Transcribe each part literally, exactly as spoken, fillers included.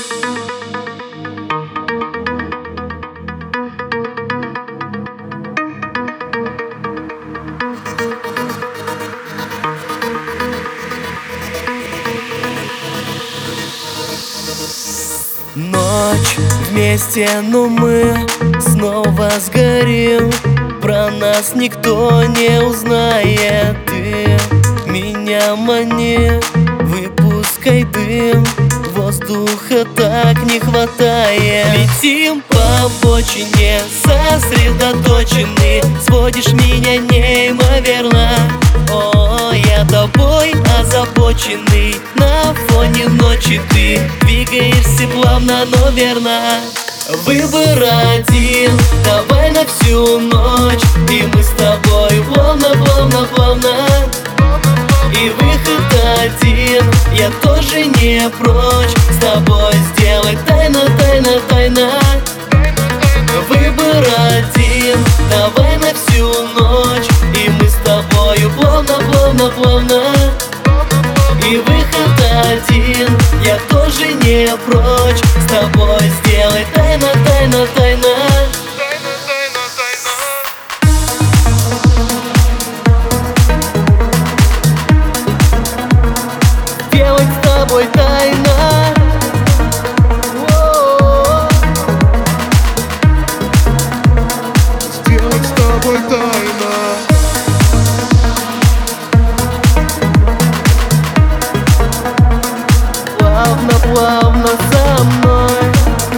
Ночь вместе, но мы снова сгорим. Про нас никто не узнает. Ты меня мани, выпускай дым. Воздуха так не хватает. Летим по обочине, сосредоточены. Сводишь меня неимоверно. О, я тобой озабоченный. На фоне ночи ты двигаешься плавно, но верно. Выбор один, давай на всю ночь. И мы с тобой плавно, плавно, плавно. И выход один, я тоже не прочь с тобой сделать тайна, тайна, тайна. Выбор один, давай на всю ночь. И мы с тобою плавно, плавно, плавно. И выход один, я тоже не прочь с тобой сделать тайна, тайна, тайна. Делать с тобой тайна. Сделать с тобой тайна. Плавно, плавно за мной.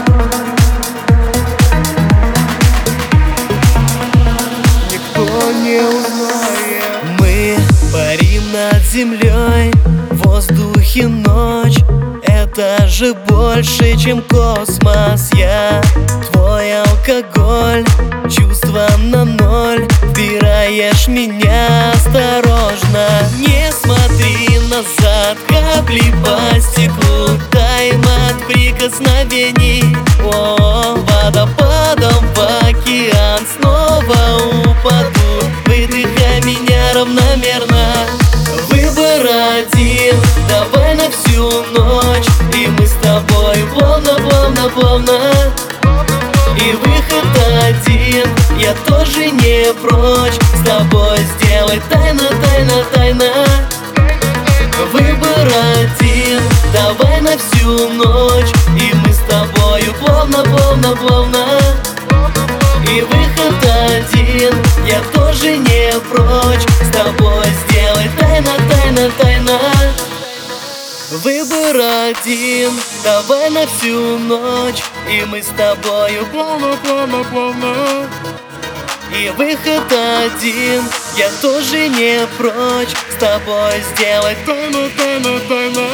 Никто не узнает. Мы парим над землей, в воздухе ночь. Это же больше, чем космос. Я твой алкоголь, чувства на ноль. Вбираешь меня осторожно. Не смотри назад, капли по стеклу. Тайм от прикосновений. О, водопадом в океан снова упаду. Выдыхай меня равномерно. Выбор один, давай на всю ночь. И мы с тобой плавно, плавно, плавно. И выход один, я тоже не прочь с тобой сделать тайна, тайна, тайна. Выбор один, давай на всю ночь. И мы с тобою плавно, плавно, плавно. И выход один, я тоже не прочь с тобой сделать тайна, тайна, тайна. Выбор один, давай на всю ночь. И мы с тобою плавно, плавно, плавно. И выход один, я тоже не прочь с тобой сделать тайна, тайна, тайна.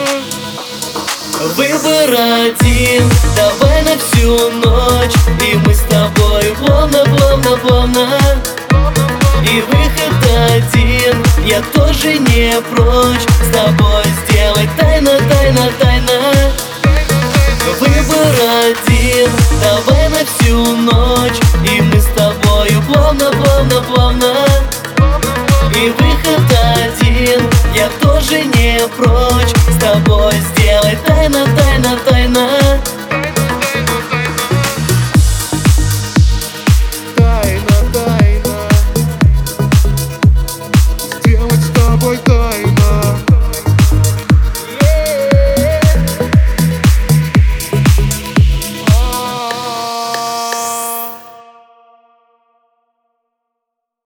Выбор один, давай на всю ночь. И мы с тобою плавно, плавно, плавно. И выход один, я тоже не прочь с тобой сделать тайна, тайна, тайна. Выбор один, давай на всю ночь.